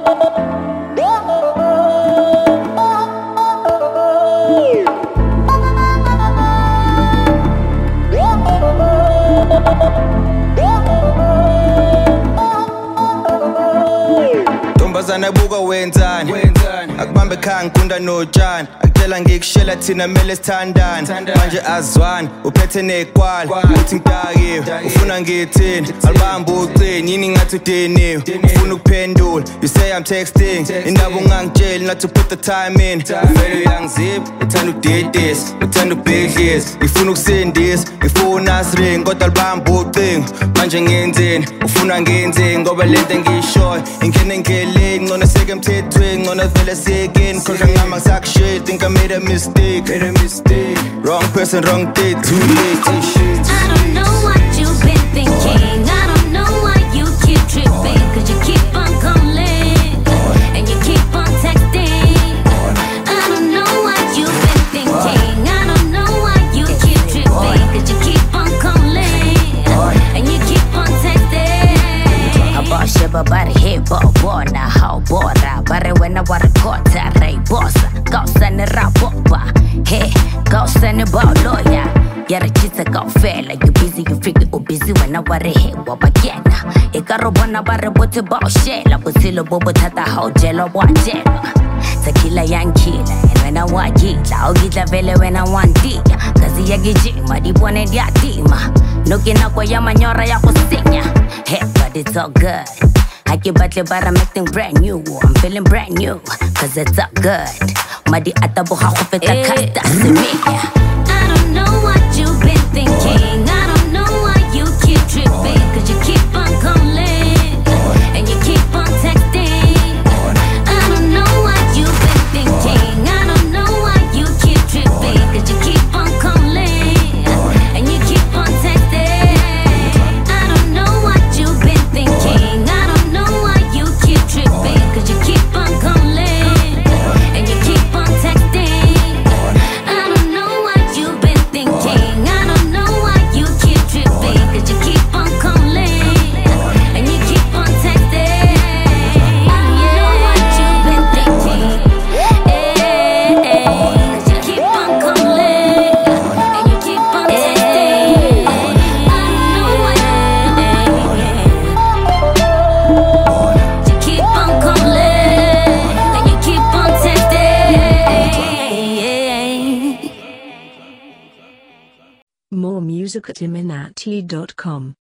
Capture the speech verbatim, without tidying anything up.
Ntombazana buka wenzani akubambe khanga kunda notshani akutshela ngikushela thina mele sithandane manje azwani uphethe nekwala uthi ngitakiwe ufuna ngithini alibamba ucini yini ngathi udiniwe ufuna ukuphendula you say I'm texting indaba ungangitsheli not to put the time in uvele uyangizipha uthanda ukudidisa uthanda ukubhidlisa ngifuna ukusindisa ngifuna asiring kodwa alibamba ucingo manje ngenzeni ufuna ngenzeni ngoba lento engiyishoyo ingene ngeleni ngona seke emthethweni ngona vele siyekeni khohlwa ngama sakushit think I made a mistake made a mistake wrong person wrong day too late shit I don't know what you've been thinking I don't know why you keep tripping cause you keep on calling and you keep on texting I don't know what you've been thinking I don't know why you keep tripping cause you keep on calling and you keep on texting about shiba bari hebo bona how bora bare when I want to kota ray bossa go send it up hey go send it about lawyer yara chita go fella you busy you figure oh busy when I want to hit what again e karo bona bare bote ba shela botilo bobo tata how jello wa jello tequila yankila and when I want gila I'll get la vele when I want dia kazi ya gijima di bone dia tima nokina kwa ya manyora ya kusinya hey but it's all good I keep battling but I'm acting brand new I'm feeling brand new cause it's all good Madi atabu hakupeta kasta semia I don't know what you've been thinking I don't know why you keep tripping cause you keep on calling and you keep on texting I don't know what you've been thinking I don't know why you keep tripping cause you keep on calling and you keep on texting I don't know what you've been thinking I don't know why you keep tripping cause you keep on calling and you keep on texting I don't know what you've been thinking I don't know why you keep tripping cause you keep on calling and you keep on texting I don't know what you've been thinking cause you keep on calling and you keep on texting I don't know what you keep on calling and you keep on texting More music at iminati dot com.